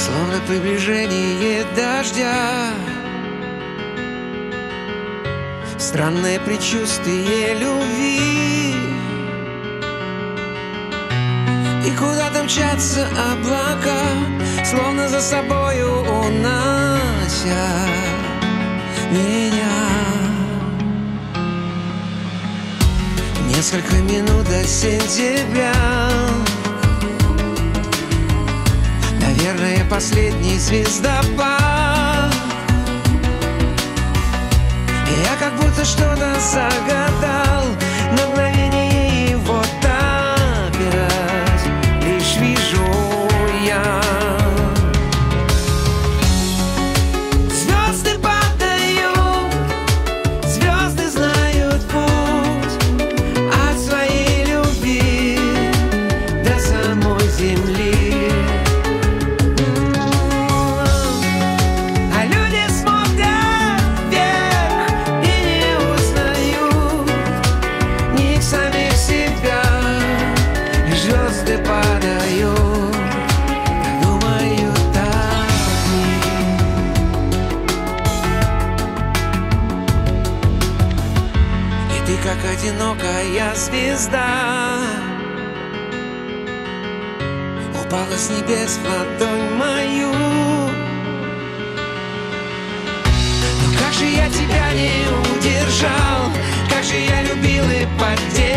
Словно приближение дождя, странное предчувствие любви. И куда-то мчатся облака, словно за собою унося меня. Несколько минут до сентября, наверное, последний звездопад. Я как будто что-то загадал, на мгновение его опять лишь вижу я. Звезды падают, звезды знают путь от своей любви до самой земли. Ты как одинокая звезда упала с небес в ладонь мою. Но как же я тебя не удержал, как же я любил и поддержал.